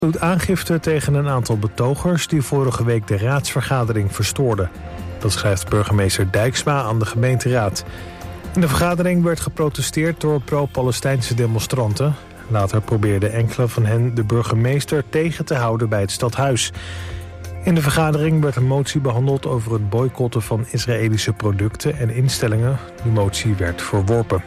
doet aangifte tegen een aantal betogers die vorige week de raadsvergadering verstoorden. Dat schrijft burgemeester Dijksma aan de gemeenteraad. In de vergadering werd geprotesteerd door pro-Palestijnse demonstranten. Later probeerden enkele van hen de burgemeester tegen te houden bij het stadhuis. In de vergadering werd een motie behandeld over het boycotten van Israëlische producten en instellingen. Die motie werd verworpen.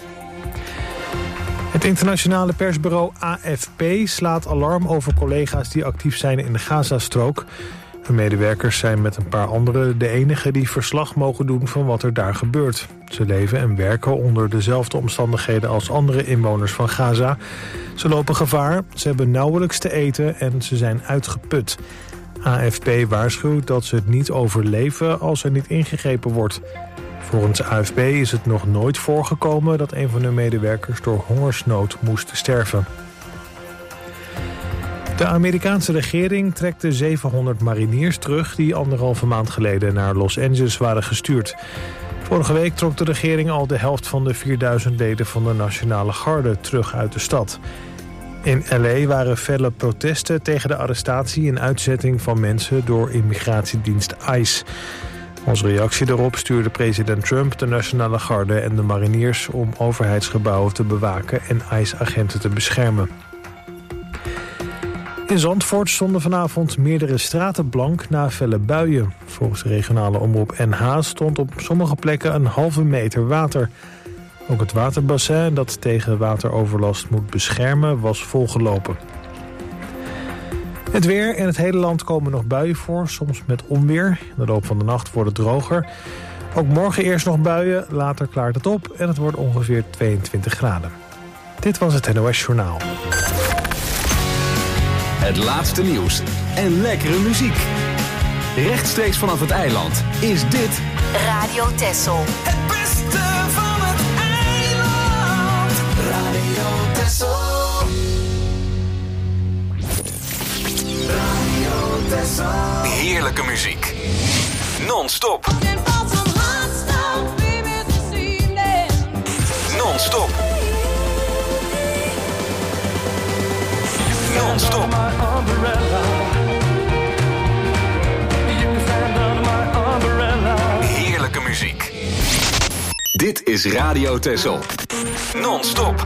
Het internationale persbureau AFP slaat alarm over collega's die actief zijn in de Gazastrook. Hun medewerkers zijn met een paar anderen de enigen die verslag mogen doen van wat er daar gebeurt. Ze leven en werken onder dezelfde omstandigheden als andere inwoners van Gaza. Ze lopen gevaar, ze hebben nauwelijks te eten en ze zijn uitgeput. AFP waarschuwt dat ze het niet overleven als er niet ingegrepen wordt. Volgens AFP is het nog nooit voorgekomen dat een van hun medewerkers door hongersnood moest sterven. De Amerikaanse regering trekt de 700 mariniers terug die 1,5 maand geleden naar Los Angeles waren gestuurd. Vorige week trok de regering al de helft van de 4000 leden van de Nationale Garde terug uit de stad. In L.A. waren felle protesten tegen de arrestatie en uitzetting van mensen door immigratiedienst ICE. Als reactie daarop stuurde president Trump de Nationale Garde en de mariniers om overheidsgebouwen te bewaken en ICE-agenten te beschermen. In Zandvoort stonden vanavond meerdere straten blank na felle buien. Volgens de regionale omroep NH stond op sommige plekken een halve meter water. Ook het waterbassin dat tegen wateroverlast moet beschermen was volgelopen. Het weer. In het hele land komen nog buien voor, soms met onweer. In de loop van de nacht wordt het droger. Ook morgen eerst nog buien, later klaart het op en het wordt ongeveer 22 graden. Dit was het NOS Journaal. Het laatste nieuws en lekkere muziek. Rechtstreeks vanaf het eiland is dit Radio Texel. Het beste van het eiland. Radio Texel. Radio Texel. heerlijke muziek. Non-stop. Non-stop. Non-stop. Heerlijke muziek. Dit is Radio Texel. Non-stop.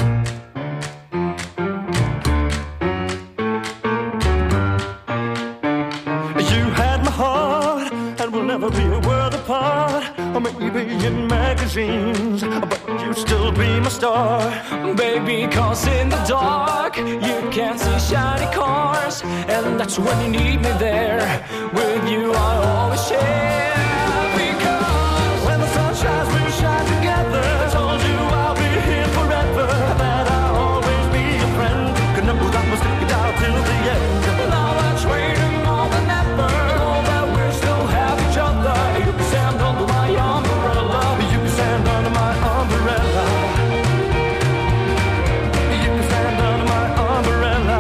You had my heart, and we'll never be a world apart. Or maybe in magazines, but you still be my star. Baby, cause in the dark you can't see shiny cars, and that's when you need me there. With you I always share. Because when the sun shines, we'll shine together. I told you I'll be here forever, that I'll always be your friend. Could never that must stick it out till the end. now that's waiting more than ever. Know that we still have each other. You can stand under my umbrella. You can stand under my umbrella. You can stand under my umbrella.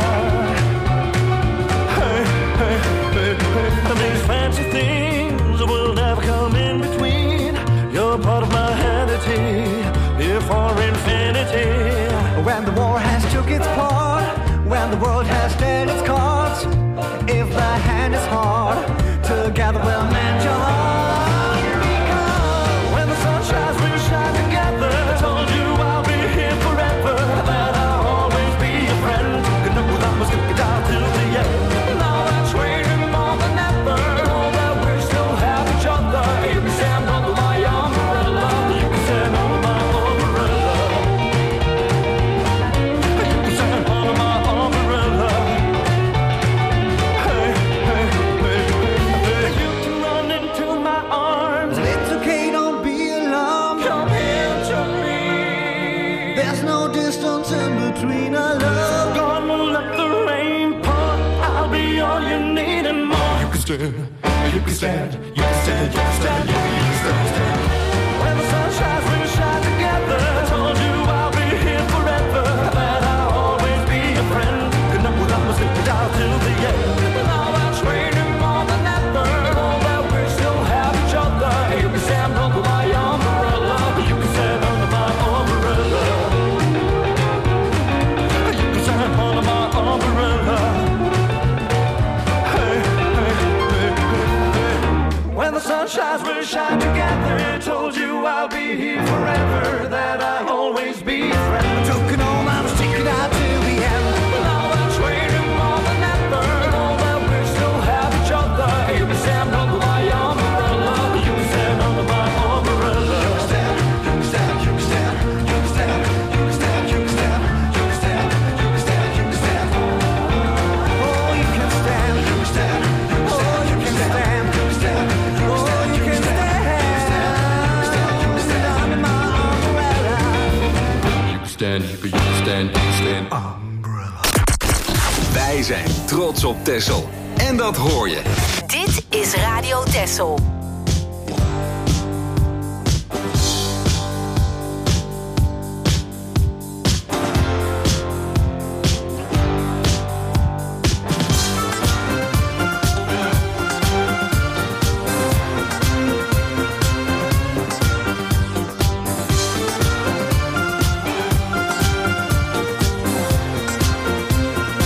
Hey, hey, hey, hey. And these fancy things will never come in between. You're part of my vanity, here for infinity. When the war has took its part, when the world has dealt its cards, if the hand is hard, together we'll mend your heart. Because when the sun shines, we'll shine together. I told you I'll be here forever, that I'll always be your friend. Good enough without me, stick it out till the end. Now that's waiting more than ever. Know that we still have each other. You can stand under my umbrella. You can stand under my umbrella. You can stand under my umbrella. Hey, hey, hey, hey. You can run into my arms. It's okay, don't be alarmed. Come here to me. There's no distance in between our love. Gonna let the rain pour. I'll be all you need and more. You can stand, you can stand, you can stand, you can stand, you can stand. When the sun shines, we'll shine together. I told you I'll be here forever, that I'll always be your friend. Good enough without me, stick it out till the end. Now that's waiting more than ever. Know that we still have each other. You can stand under my umbrella. You can stand under my umbrella. You can stand under my umbrella. zijn trots op Texel. En dat hoor je. Dit is Radio Texel.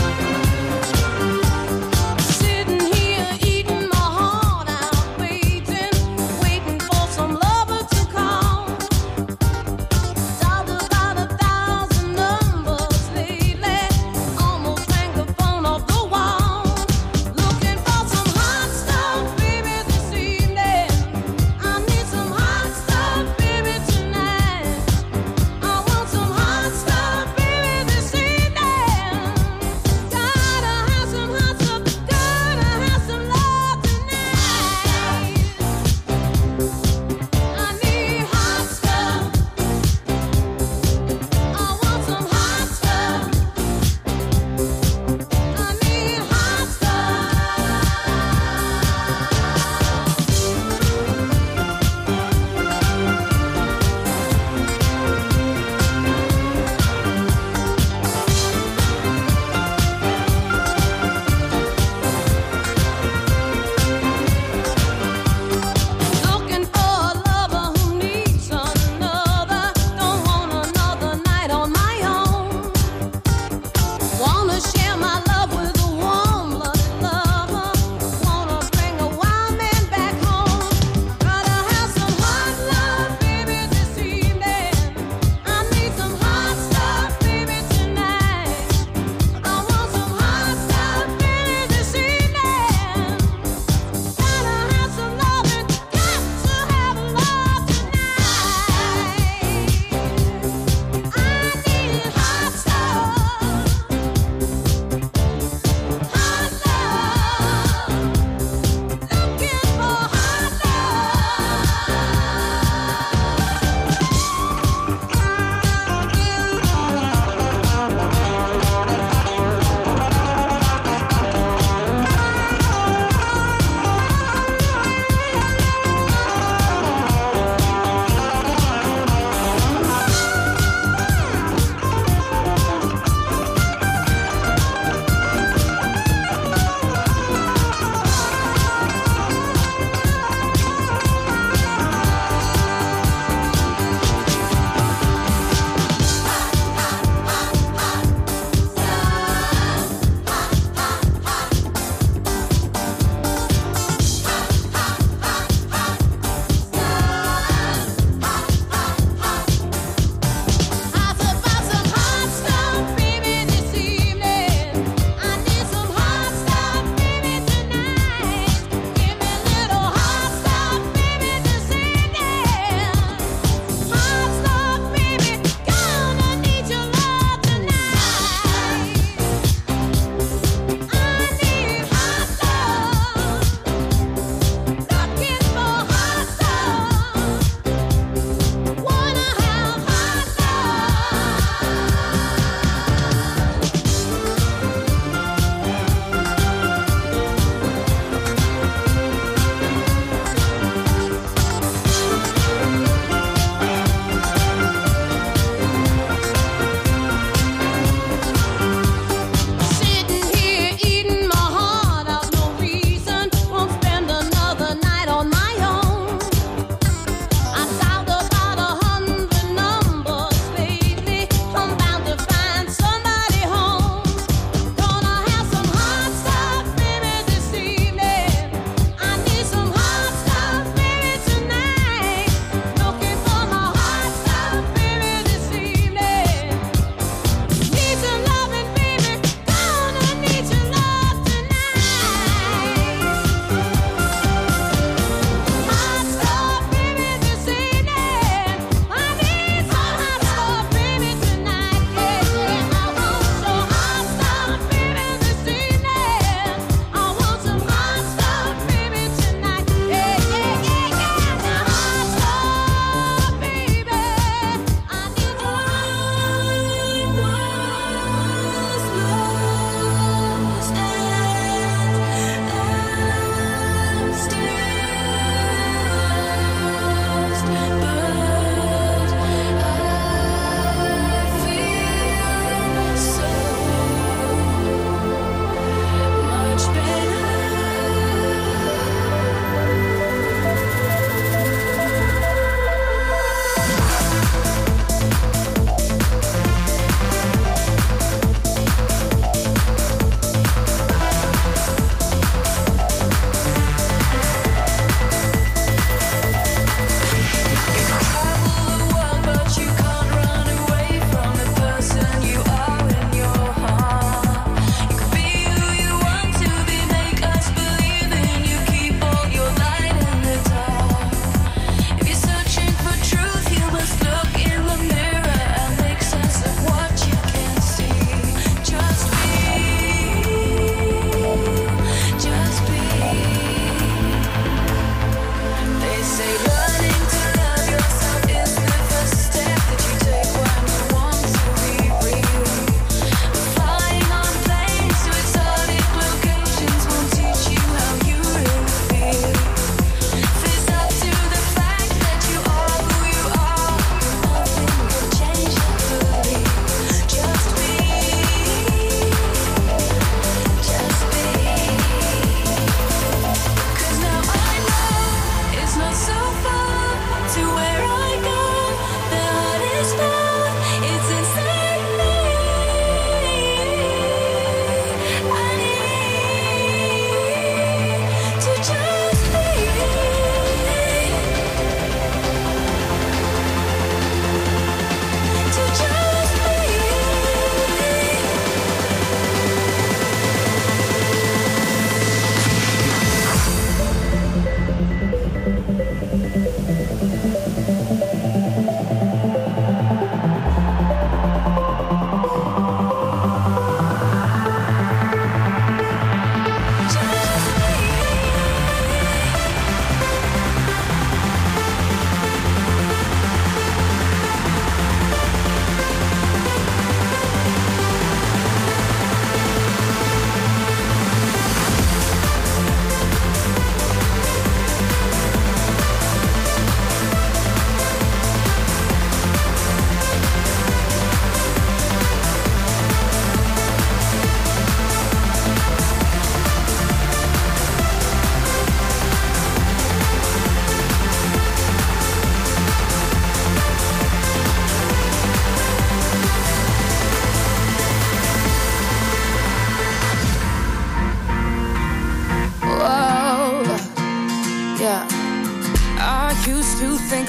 Sitting here eating my heart out, baby.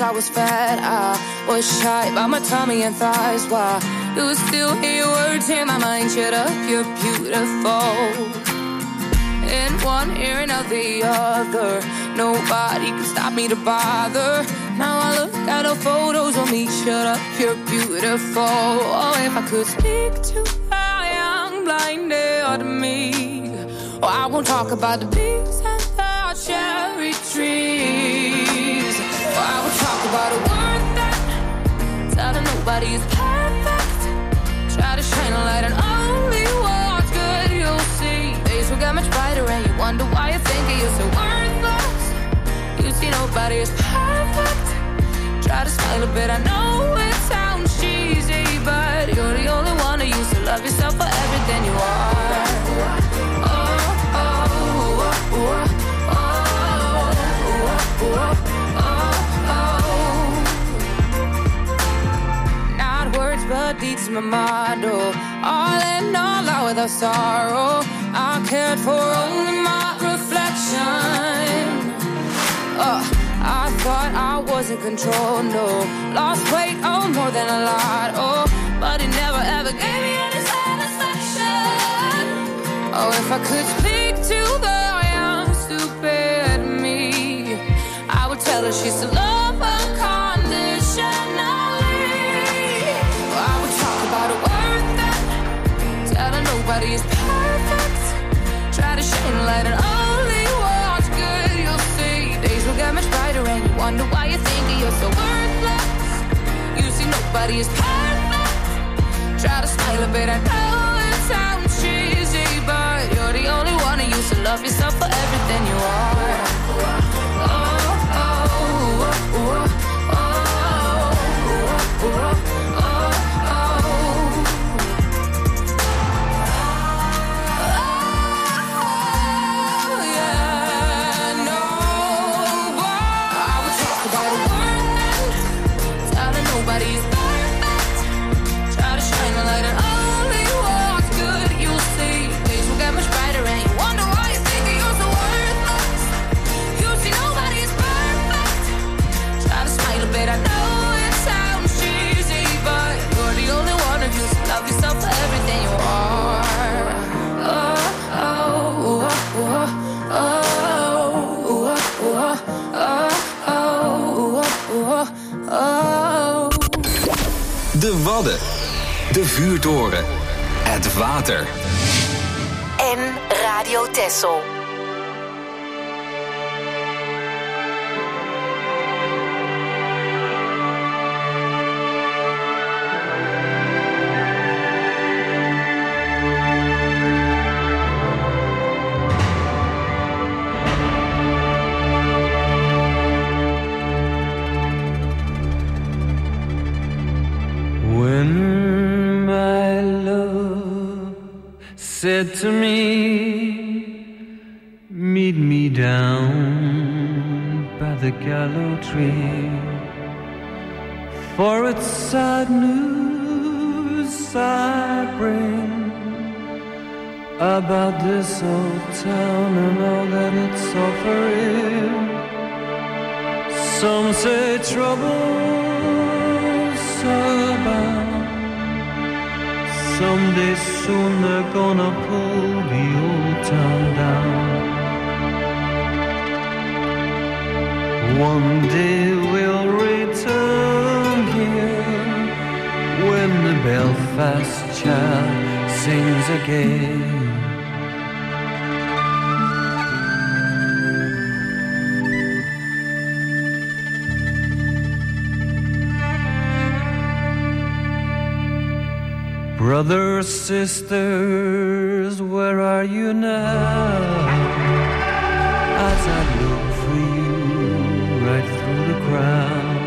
I was fat, I was shy by my tummy and thighs. Why do I still hear your words in my mind? Shut up, you're beautiful. In one ear and out the other, nobody can stop me to bother. Now I look at the photos of me. Shut up, you're beautiful. Oh, if I could speak to a young blinded me, oh, I won't talk about the bees and the cherry trees. Oh, I won't talk about a word that telling nobody is perfect. Try to shine a light on only what's good, you'll see. Days will get much brighter and you wonder why you think you're so worthless. You see nobody is perfect. Try to smile a bit, I know it sounds cheesy, but you're the only one who used to love yourself for everything you are. Oh, oh, oh, oh, oh, oh, oh. Not words but deeds, my motto. All in all, out without sorrow. I cared for only my reflection. I thought I was in control, no. Lost weight, oh, more than a lot, oh. But it never ever gave me any satisfaction. Oh, if I could speak to the young, stupid me, I would tell her she's to love unconditionally. Oh, I would talk about a word that tell her nobody is perfect. Try to shine a light on only what's good, you'll see. Days will get much brighter and you wonder why you think you're so worthless. You see nobody is perfect. Try to smile a bit, I know it sounds cheesy, but you're the only one who used to love yourself for everything you are. Oh, oh, oh, oh, oh, oh, oh, nobody's perfect. Try to shine a light on only what's good, you'll see. Days will get much brighter and you wonder why you think you're so worthless. You see nobody's perfect. Try to smile a bit, I know it sounds cheesy, but you're the only one who used to love yourself for everything you are. Oh, oh, oh, oh, oh, oh, oh, oh, oh. De Wadden, de vuurtoren, het water. En Radio Texel. Said to me, meet me down by the gallows tree, for it's sad news I bring about this old town and all that it's offering. Some say trouble's about. Someday soon they're gonna pull the old town down. One day we'll return here when the Belfast child sings again. Brothers, sisters, where are you now? As I look for you right through the crowd.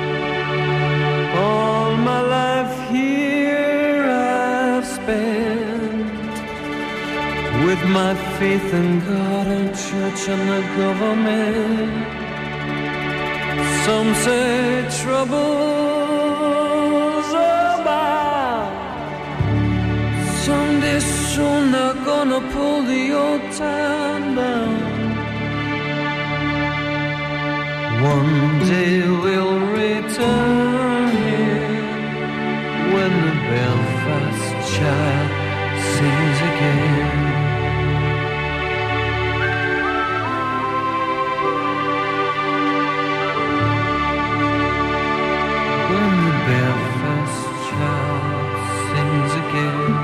All my life here I've spent with my faith in God and church and the government. Some say trouble's about. Someday soon they're gonna pull the old town down. One day we'll return here when the Belfast child sings again. When the Belfast child sings again.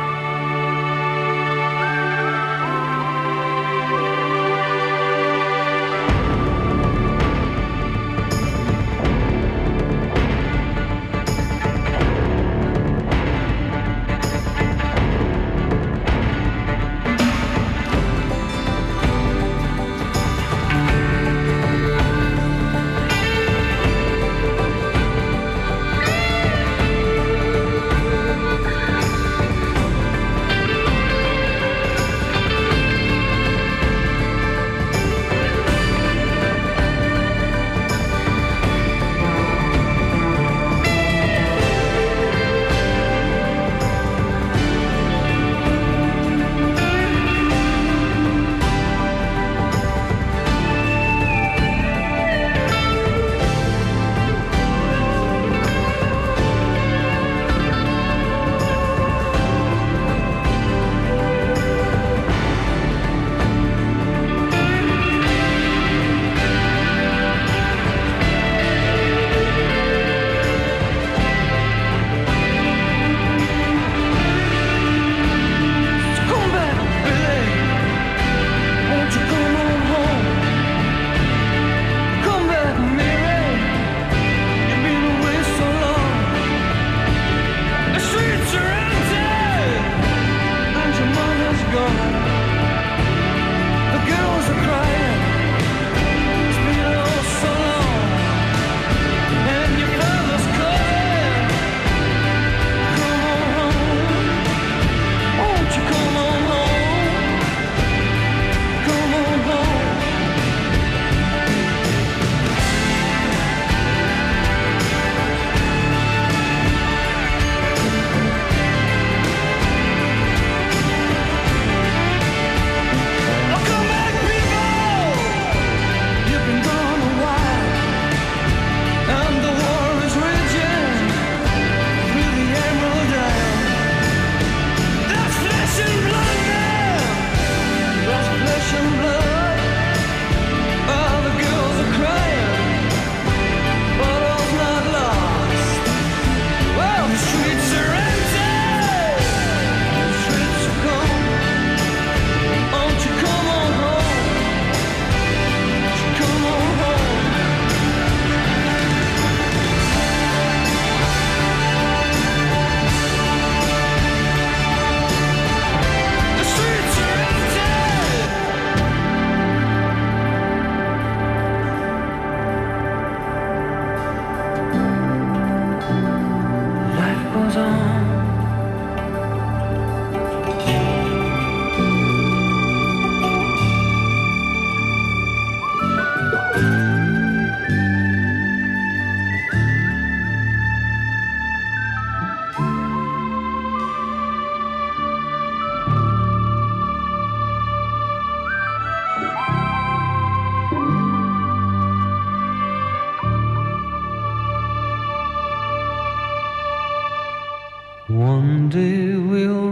One day we'll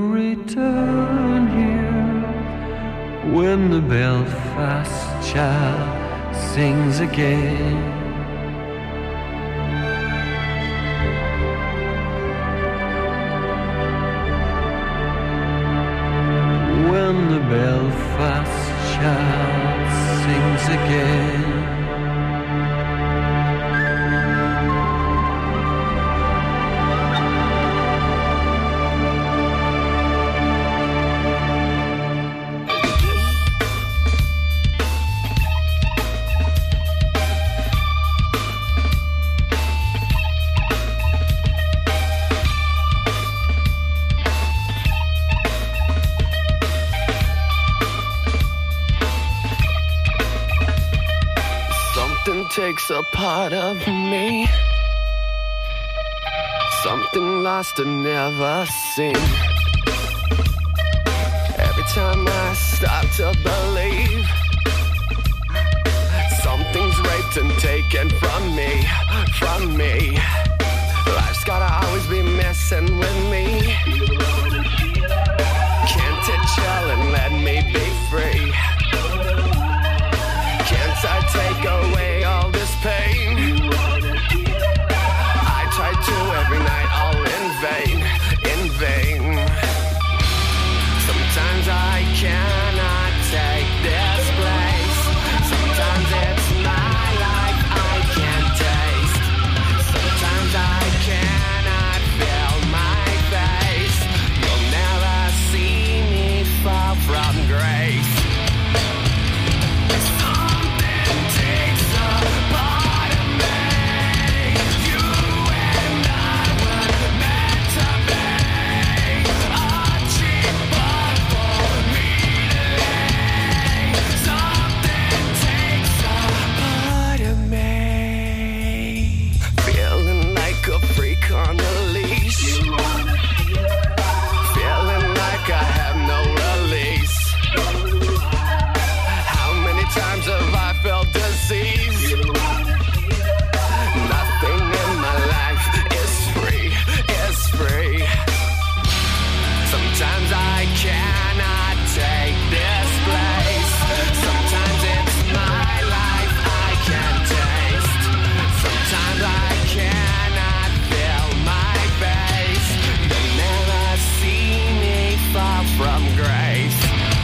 return here when the Belfast child sings again. When the Belfast child sings again. Takes a part of me, something lost and never seen. Every time I start to believe something's raped and taken from me. Life's gotta always be messing with me. Can't it chill and let me be free? Can't I take away all this pain? I try to every night, all in vain, in vain. Sometimes I cannot take this place. Sometimes it's my life I can't taste. Sometimes I cannot feel my face. You'll never see me fall from grace. Something takes a part of me. You and I were meant to be. A cheap bug for me to lay. Something takes a part of me. Feeling like a freak on a leash. Feeling like I have no release. How many times have I felt disease? Nothing in my life is free, is free. Sometimes I cannot take this place. Sometimes it's my life I can't taste. Sometimes I cannot feel my face. You'll never see me fall from grace.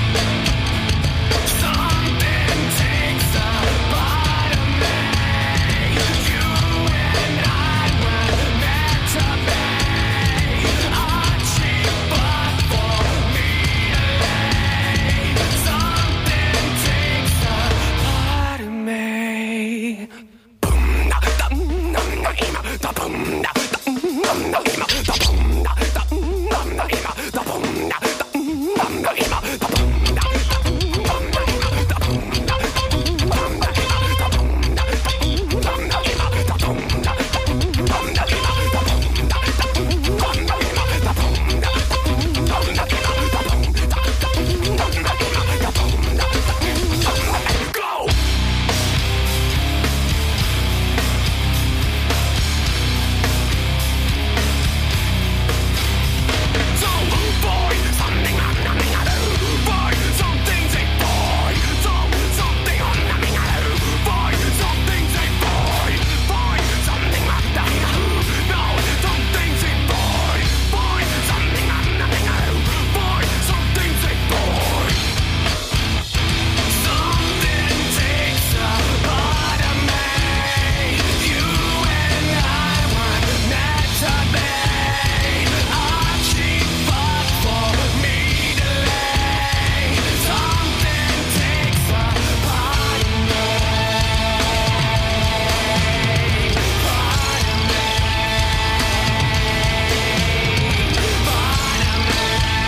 Something takes a part of me. You and I were meant to be. A cheap bug for me to lay. Something takes a part of me. Boom, da dum dum da ima, da boom da dum dum da ima, da boom da dum dum da ima, da boom da dum dum da ima, da boom da dum dum da ima, da boom da dum dum da ima, da boom da dum dum da ima, da boom da dum dum da ima, da boom da dum dum da ima, da boom da dum dum da ima, da boom da dum dum da ima, da boom da go. So boy, something I'm numbing out of. Boy, something say boy. Something I'm numbing out of. Boy, something say boy. Boy, something I'm numbing out of. No, something say boy. Boy, something I'm numbing out of. Boy, something say boy. Something takes a part of me. You and I were meant to be. A cheap bug for me to lay. Something takes a part of me. Part of me. Part of me.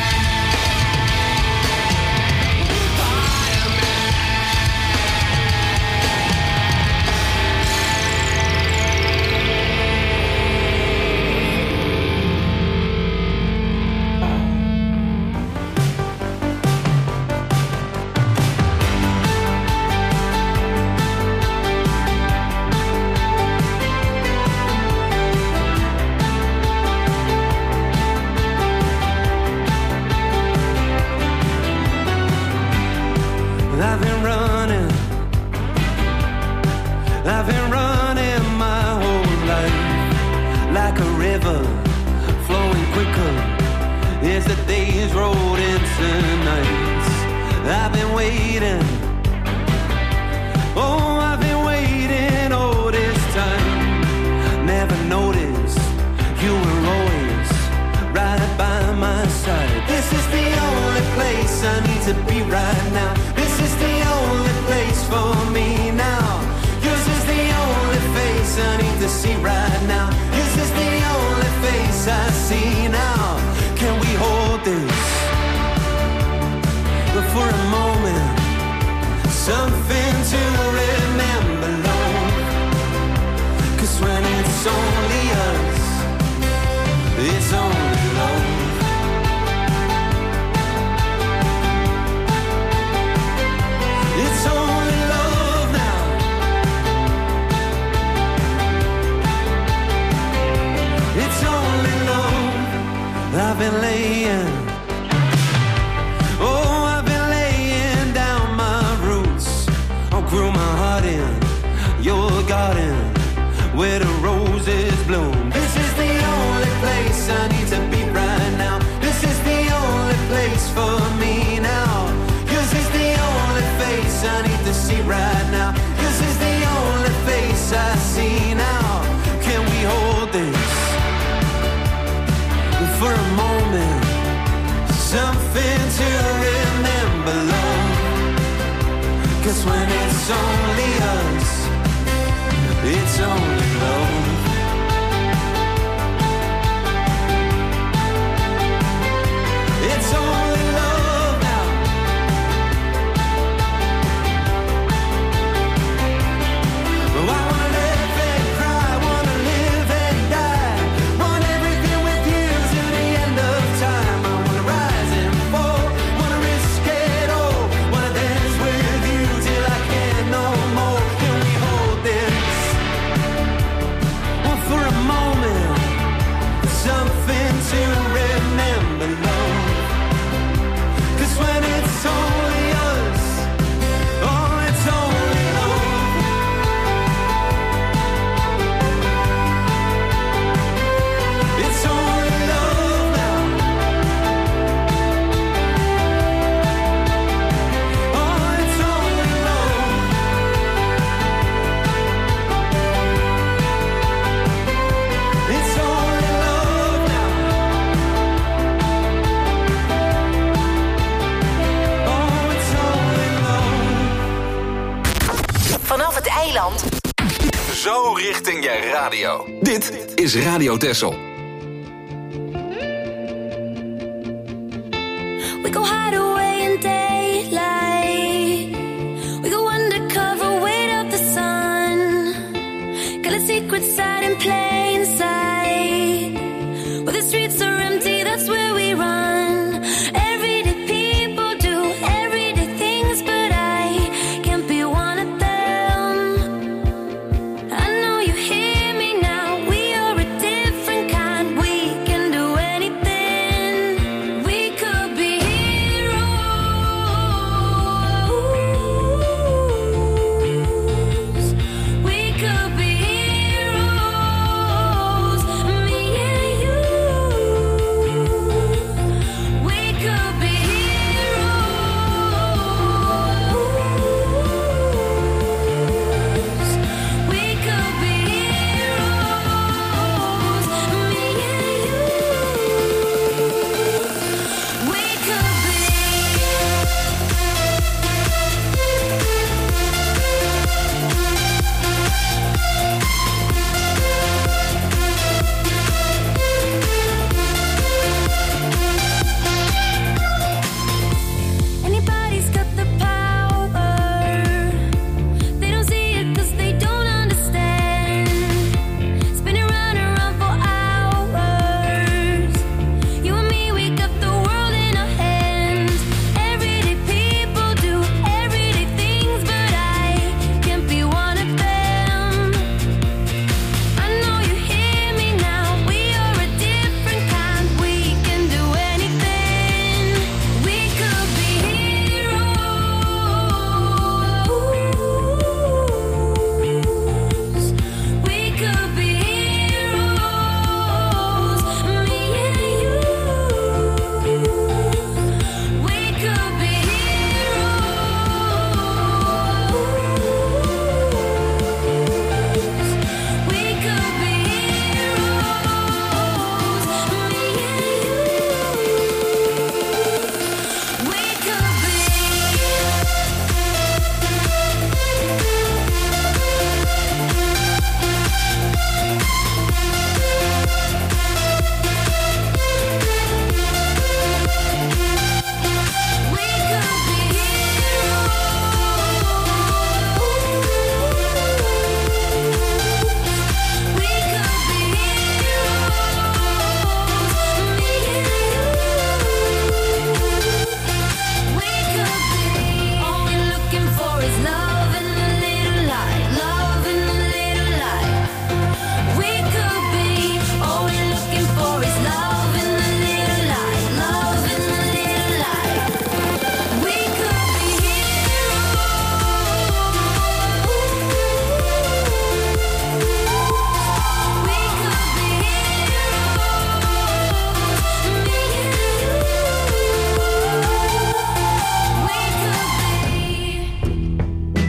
Part of me. I've been running my whole life like a river flowing quicker as the days rolled into nights. I've been waiting, oh, I've been waiting all this time. Never noticed you were always right by my side. This is the only place I need to be right now. This is the only place for me now. Yours is the only face I need to see right now. Yours is the only face I see now. Can we hold this for a moment? Something to remember, Lord. 'Cause when it's only us, it's only love. 'Cause when it's only us, it's only love. It's only love now. I wanna live and cry, wanna live and die, want everything with you till the end of time. I wanna rise and fall, wanna risk it all, wanna dance with you till I can't no more. Can we hold this? Well, for a moment, something to remember, love. 'Cause when it's only us, oh, it's only love. It's only love now. Oh, it's only love. It's only love now. Oh, it's only love. Vanaf het eiland. Zo richting je radio. Dit is Radio Texel. We go hide away in daylight. We go undercover, wait up the sun. Got a secret side in plain sight. Where the streets are empty, that's where we run. Everyday people do everyday things, but I can't be one of them. I know you hear me now. We are a different kind. We can do anything. We could be heroes. We could be heroes. Me and you. We could be heroes. We could be heroes. Me and you. We could be. Anybody's got the power. They don't see it 'cause they don't understand. Spinning round and round for hours. You and me, we got the world in our hands. Everyday people do everyday things, but I can't be one of them. I know you hear me now. We are a different kind. We can do anything. We could be heroes. We could be heroes. Me and you. We could be heroes. We could be heroes. Me and you. We could be. We could be heroes. We could be heroes. Me and you. We could be. All we're looking for is love and a little light. Love and a little light. We could be. All we're looking for is love and a little light. Love and a little light. We could be heroes. We could be heroes. Me and you. We could be.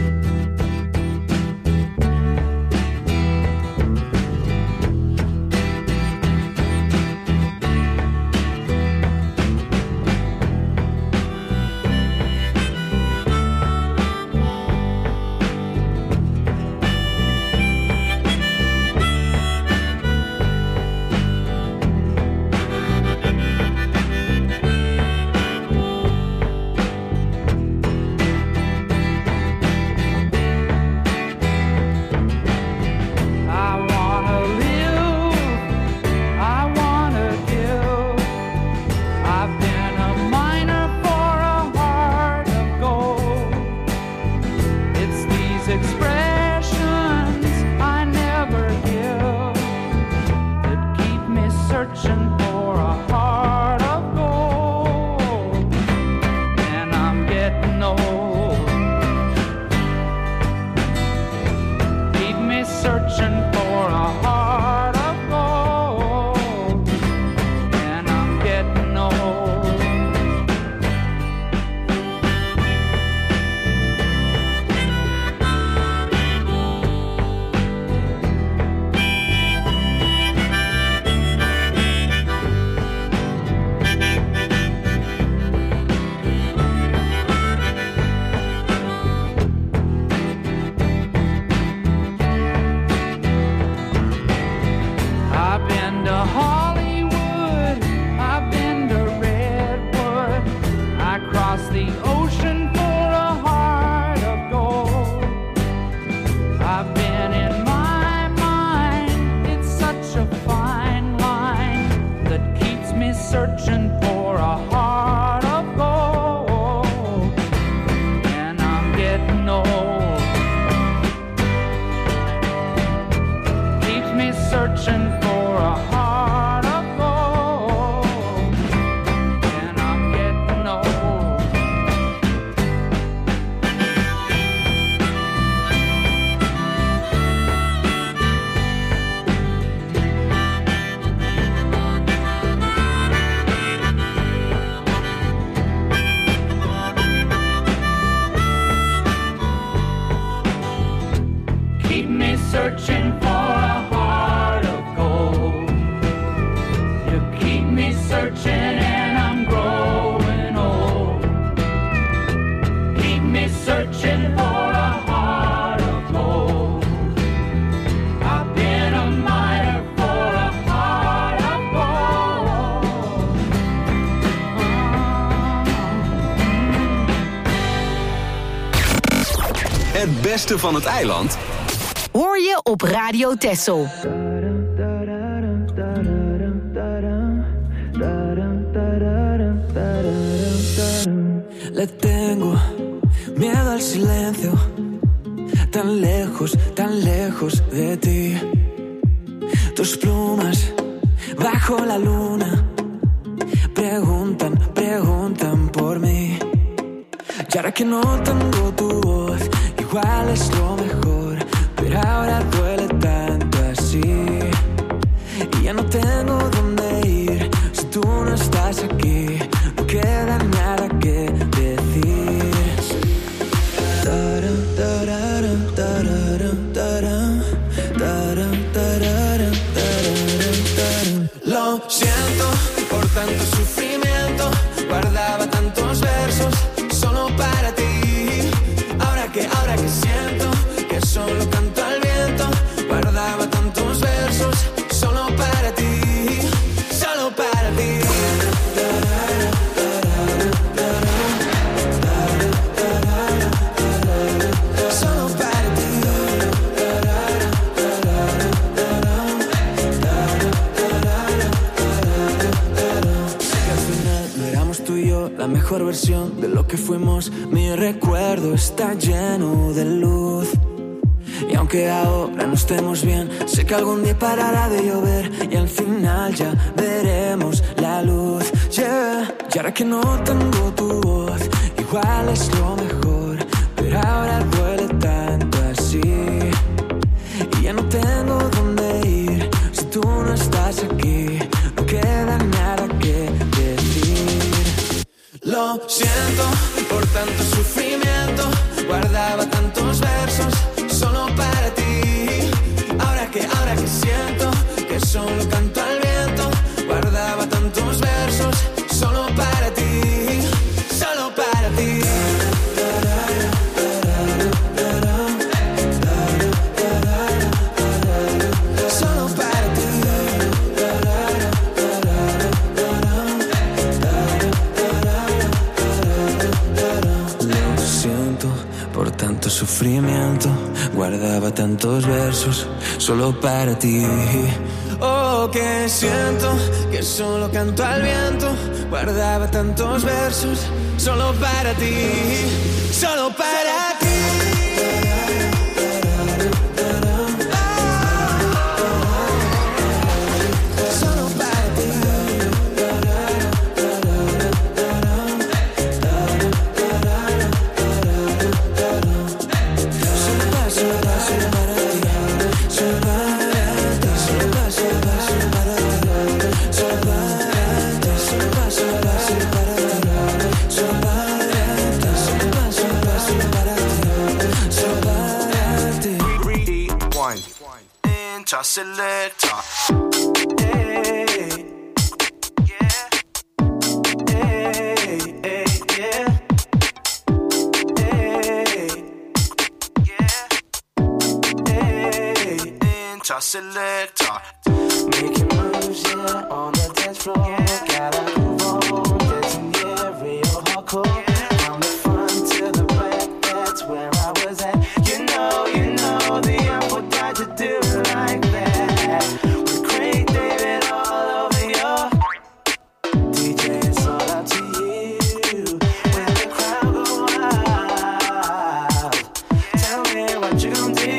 expressions I never give that keep me searching for a heart of gold. And I'm getting old. Keep me searching for a heart of gold. And I'm getting old. I've been to Hollywood, I've been to Redwood, I crossed the ocean for a heart of gold. I've been in my mind, it's such a fine line that keeps me searching for a heart of gold. And I'm getting old. Keeps me searching for a heart of gold. And I'm getting old. Keep me searching for a heart of gold. You keep me searching and I'm growing old. Keep me searching for a heart of gold. I've been a miner for a heart of gold. Het beste van het eiland Hoor je op Radio Texel. Le tengo miedo al silencio, tan lejos de ti. Tus plumas bajo la luna preguntan por mí. Y ahora que no tengo tu voz, igual es lo mejor, pero ahora duele tanto así. Y ya no tengo dónde ir, si tú no estás aquí, no queda nada que decir. Taram, tararam, tararam, taram, taram, tararam, tararam, taram. Lo siento por tanto sufrimiento, guardaba tantos versos solo para ti. Ahora que siento que solo canto al viento, guardaba tantos versos solo para ti, solo para ti. Solo para ti. Que al final no éramos tú y yo la mejor versión de lo que fuimos. Mi recuerdo está lleno de luz. Y aunque ahora no estemos bien, sé que algún día parará de llover y al final ya veremos la luz. Yeah. Y ahora que no tengo tu voz, igual es lo mejor, pero ahora duele tanto así. Y ya no tengo dónde ir, si tú no estás aquí, no queda nada que decir. Lo siento por tanto sufrimiento, guardaba tantos versos solo para ti. Ahora que siento que solo canto al viento, guardaba tantos versos solo para ti, solo para ti. Solo para ti. Lo siento por tanto sufrimiento, guardaba tantos versos solo para ti. Oh, que siento que solo canto al viento, guardaba tantos versos solo para ti, solo para ti. Selector. Selector. Making moves, yeah, on the dance floor. Gotta move on, dancing, yeah, real hardcore. From the front to the back, that's where I was at. You know, the apple died to do it like that. With Craig David all over your DJ, it's all up to you. When the crowd go wild, tell me what you gon' do.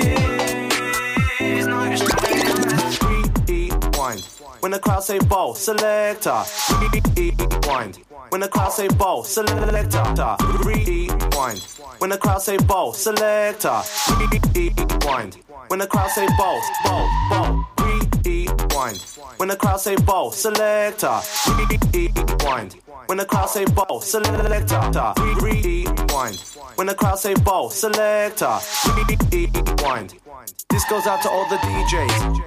When the crowd say ball, selector. Rewind. When the crowd say ball, selector. Rewind. When the crowd say ball, selector. Rewind. When the crowd say ball. Rewind. When the crowd say ball, selector. Rewind. When the crowd say ball, selector. Rewind. When the crowd say ball, selector. Rewind. This goes out to all the DJs.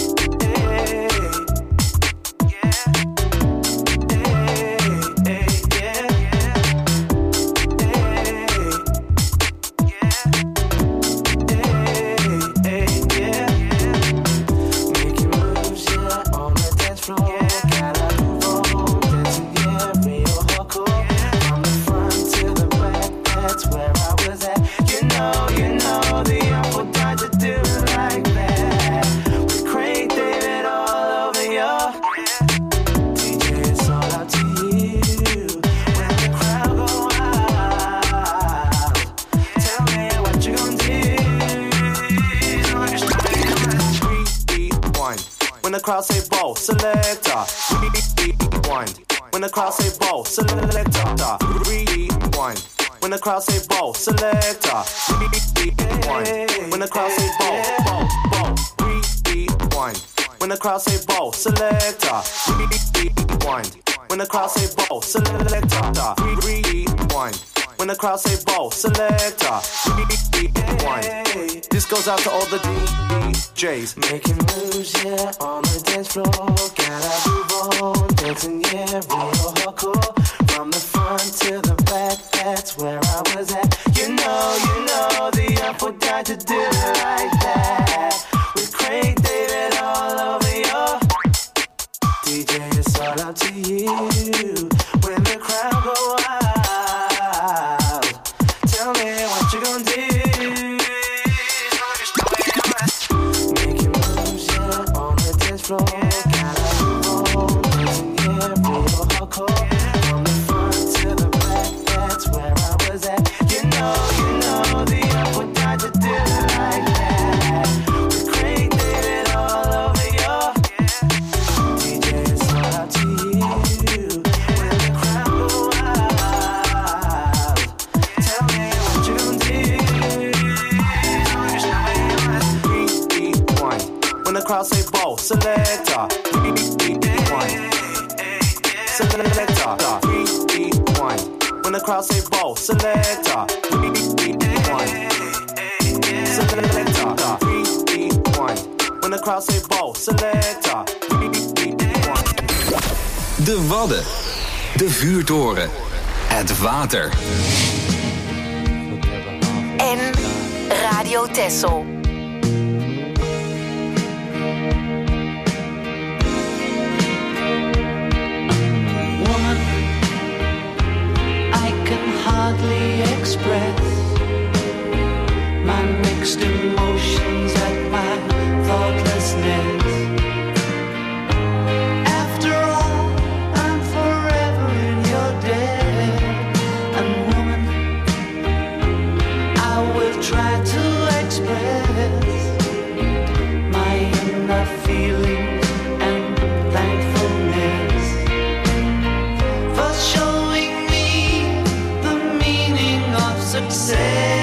When the crowd say ball, selector. Rewind. When the crowd say ball, selector. Rewind. When the crowd say ball, selector. Rewind. When the crowd say ball. Rewind. When the crowd say ball, selector. Rewind. When the crowd say ball, selector. Rewind. When the crowd say ball, selector. Rewind. This goes out to all the DJs. Making moves, yeah, on the dance floor. Gotta move on, dancing, yeah, real hardcore. From the front to the back, that's where I was at. You know, the apple died to do it like that. With Craig David all over your DJ, it's all up to you. When the crowd go wild, tell me what you gon' do. Making moves, yeah, on the dance floor. Gotta move on, dancing, yeah, real hardcore. From the front to the back, that's where I was at. You know, the apple died to do it like that. With Craig David all over your DJ, it's all up to you. When the crowd go wild, tell me what you gon' do. Rewind. When the crowd say ball, selector. Rewind. Selector. Rewind. When the crowd say ball, selector. Rewind. Selector. Rewind. When the crowd say ball, selector. Rewind. De Wadden. De vuurtoren. Het water. En Radio Texel. Woman, I can hardly express my mixed emotions at my thoughtlessness. After all, I'm forever in your debt. And woman, I will try to express my inner feelings and thankfulness for showing me the meaning of success.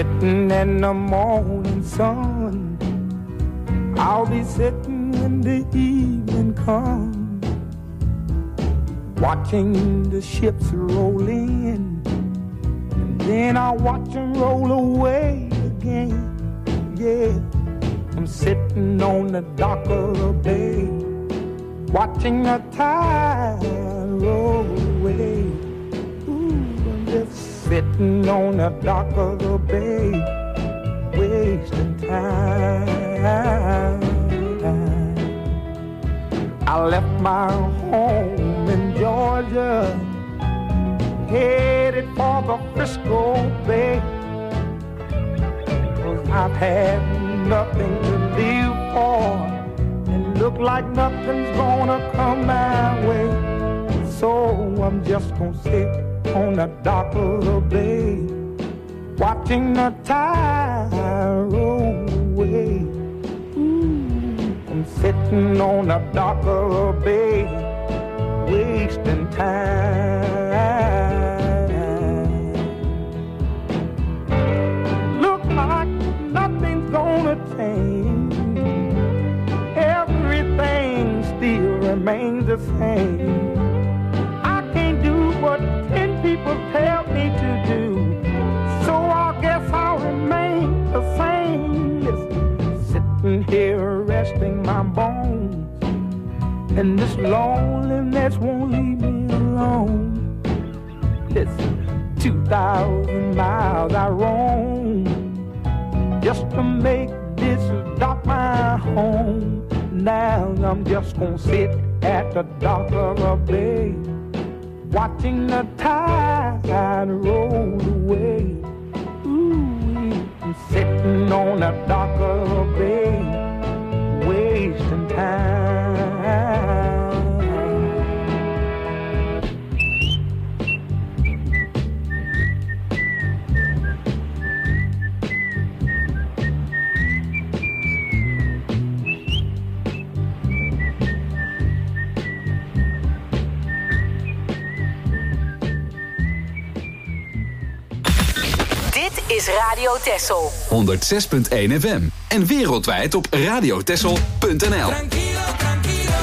sitting in the morning sun. I'll be sitting when the evening comes, watching the ships roll in, and then I'll watch them roll away again. Yeah, I'm sitting on the dock of the bay, watching the tide roll away. Ooh, I'm just sitting on the dock of the bay, wasting time. I left my home in Georgia, headed for the Frisco Bay, 'cause I've had nothing to live for, and look like nothing's gonna come my way. So I'm just gonna sit on the dock of the bay, watching the tide roll away. I'm sitting on the dock of the bay, wasting time. Look like nothing's gonna change, everything still remains the same. I can't do what 10 people tell me to do, so I guess I'll remain the same. Listen, sitting here resting my bones, and this loneliness won't leave me alone. Listen, 2,000 miles I roam just to make this dock my home. Now I'm just gonna sit at the dock of a bay, watching the tide roll away. Ooh, I'm sitting on the dock of a bay, wasting time. Dit is Radio Texel. 106.1 FM. En wereldwijd op radiotexel.nl. Tranquilo, tranquilo.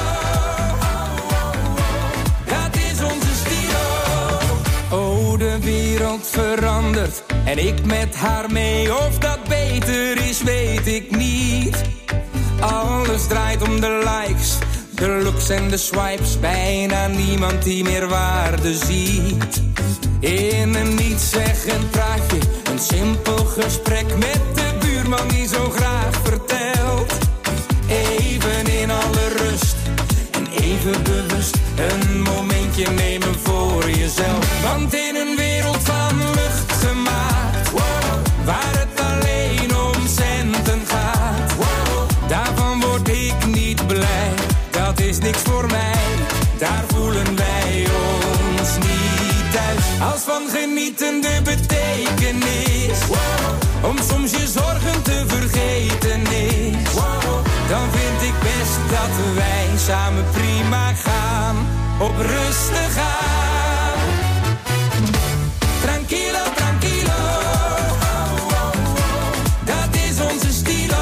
Dat is onze stilo. Oh, de wereld verandert en ik met haar mee. Of dat beter is, weet ik niet. Alles draait om de likes, de looks en de swipes. Bijna niemand die meer waarde ziet. In een nietszeggend praatje, een simpel gesprek met de buurman die zo graag vertelt. Even in alle rust en even bewust een momentje nemen voor jezelf. Want in een wereld van lucht gemaakt, wow, waar het alleen om centen gaat, wow, daarvan word ik niet blij. Dat is niks voor mij, daar voelen wij ons niet thuis. Als van genieten de betekenis, wow, om soms je zorgen te vergeten is, wow, dan vind ik best dat wij samen prima gaan, op rustig aan. Tranquilo, tranquilo, dat is onze stilo.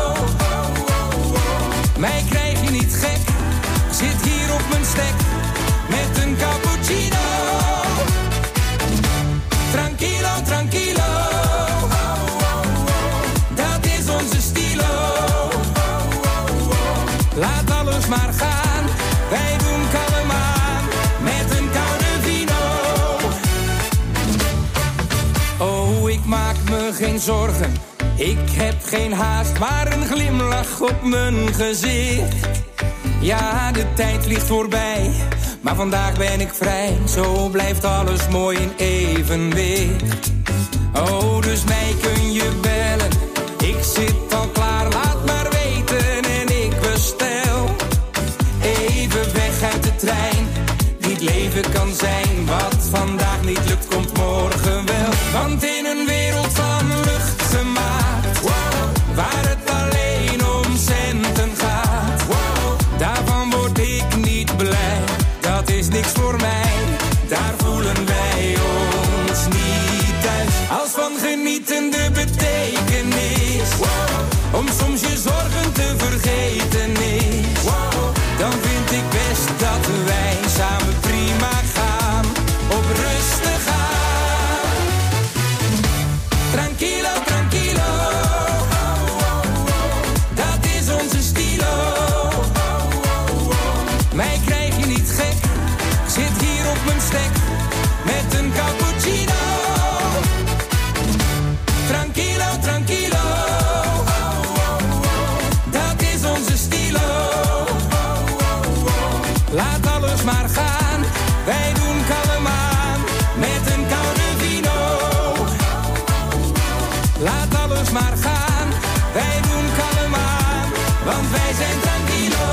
Mij krijg je niet gek, zit hier op mijn stek met een cappuccino. Tranquilo, tranquilo, dat is onze stilo. Laat alles maar gaan, wij doen kalm aan met een koude vino. Oh, ik maak me geen zorgen, ik heb geen haast, maar een glimlach op mijn gezicht. Ja, de tijd ligt voorbij, maar vandaag ben ik vrij, zo blijft alles mooi in evenwicht. Oh, dus mij kun je bellen, ik zit al klaar, laat maar weten en ik bestel. Even weg uit de trein, die het leven kan zijn, wat vandaag niet lukt komt morgen wel. Want in een wereld van lucht gemaakt, wow, waar het alleen om centen gaat, wow, daarvan word ik niet blij. Dat is niks voor mij, daar voelen wij ons niet thuis. Als van genieten de betekenis, laat alles maar gaan. Wij doen kalm aan met een koude vino. Laat alles maar gaan, wij doen kalm aan, want wij zijn tranquilo.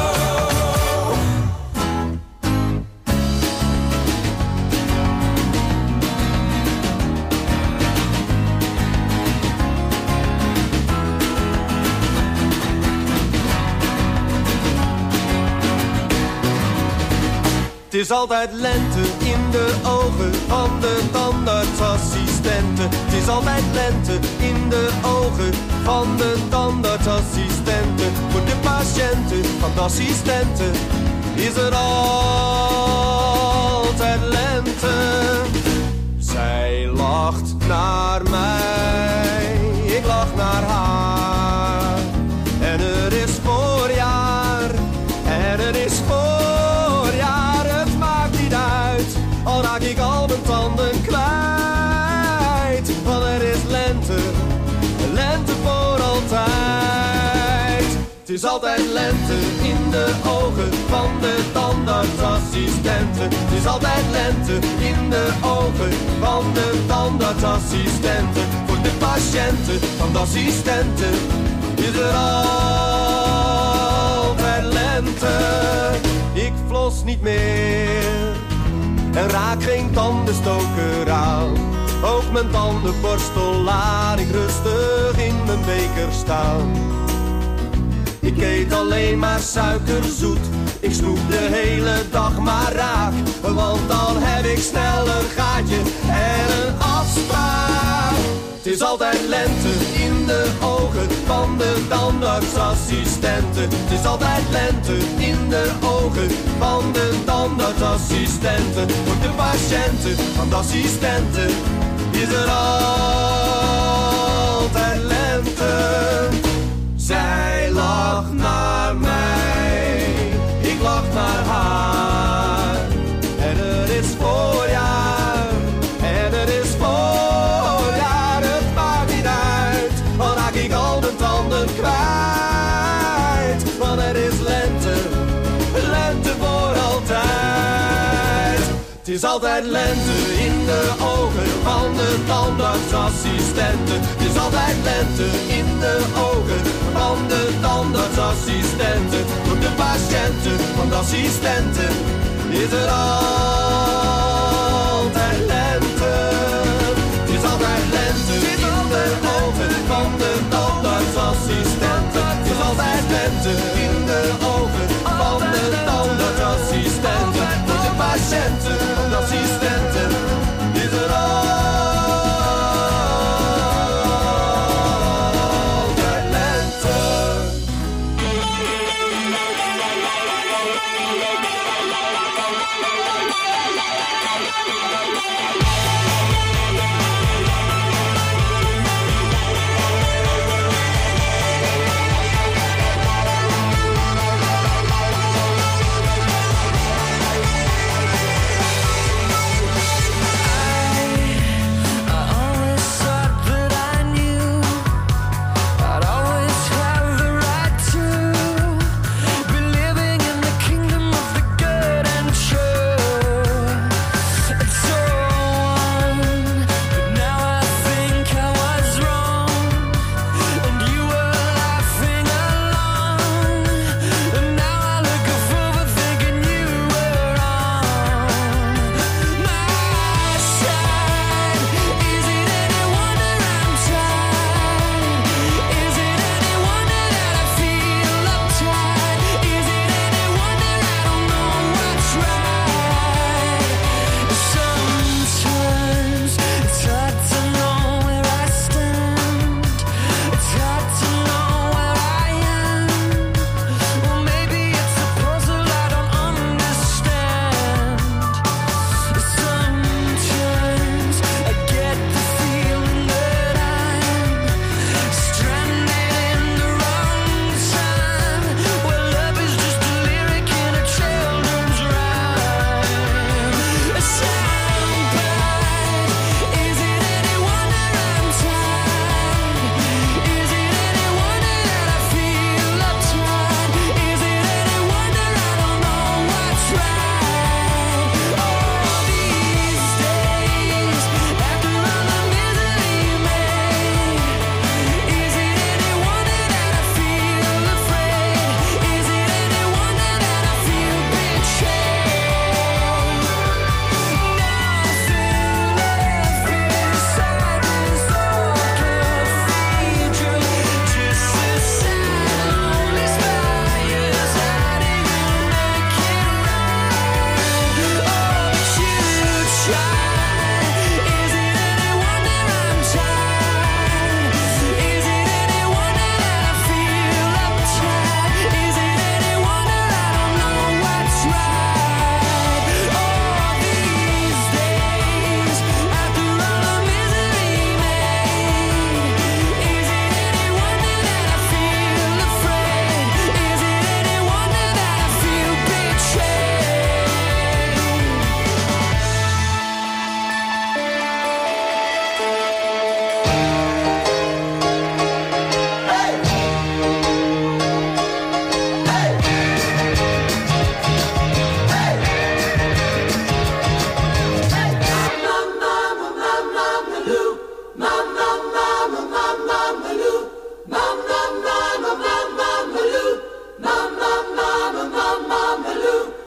Het is altijd lente in de ogen van de tandartsassistenten. Het is altijd lente in de ogen van de tandartsassistenten. Voor de patiënten van de assistenten is er altijd lente. Zij lacht naar mij, ik lach naar haar. En er is voorjaar, en er is voorjaar. Al raak ik al mijn tanden kwijt. Want er is lente, lente voor altijd. Het is altijd lente in de ogen van de tandartsassistenten. Het is altijd lente in de ogen van de tandartsassistenten. Voor de patiënten van de assistenten is er altijd lente. Ik flos niet meer en raak geen tandenstoker aan. Ook mijn tandenborstel laat ik rustig in mijn beker staan. Ik eet alleen maar suikerzoet, ik snoep de hele dag maar raak. Want dan heb ik snel een gaatje en een afspraak. Het is altijd lente in de ogen van de tandartsassistenten. Het is altijd lente in de ogen van de tandartsassistenten. Voor de patiënten van de assistenten is er altijd lente. Zij lacht naar mij, ik lach naar haar. En er is voorjaar, en er is voorjaar. Het maakt niet uit, al raak ik al mijn tanden kwijt. Want er is lente, lente voor altijd. Het is altijd lente in de ogen van de tandartsassistenten. Het is altijd lente in de ogen van de tandartsassistenten. Voor de patiënten van de assistenten is er altijd lente. Het is altijd lente in de ogen van de tandartsassistenten. Het is altijd lente